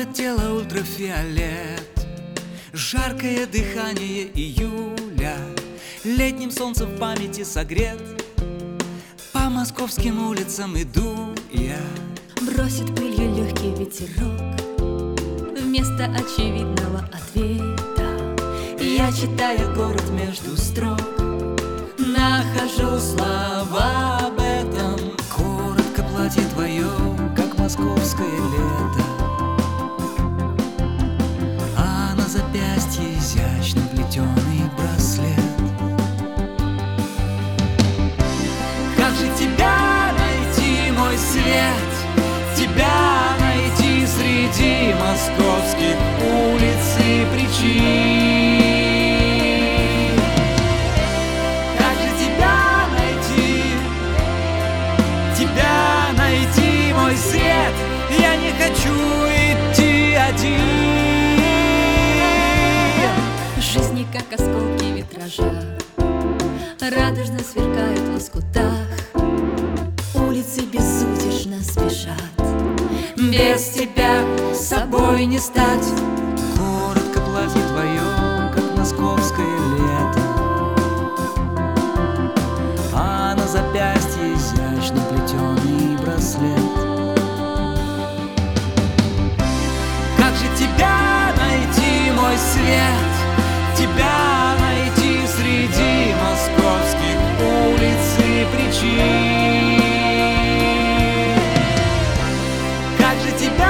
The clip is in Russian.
тело ультрафиолет, жаркое дыхание июля, летним солнцем в памяти согрет. По московским улицам иду я. Бросит пылью легкий ветерок вместо очевидного ответа. Я, читая город между строк, нахожу слова об этом. Коротко платье твое, как московское лето, а на запястье изящно плетеный браслет. Как же тебя найти, мой свет? Тебя найти среди московских улиц и причин. Как же тебя найти? Тебя найти, мой свет? Я не хочу идти один. Жизни, как осколки витража, радужно сверкают в лоскутах. Улицы безудержно спешат. Без тебя собой не стать. Коротко платье твое, как московское лето, а на запястье изящно плетеный браслет. Как же тебя найти, мой свет? Тебя найти среди московских улиц и причин. Как же тебя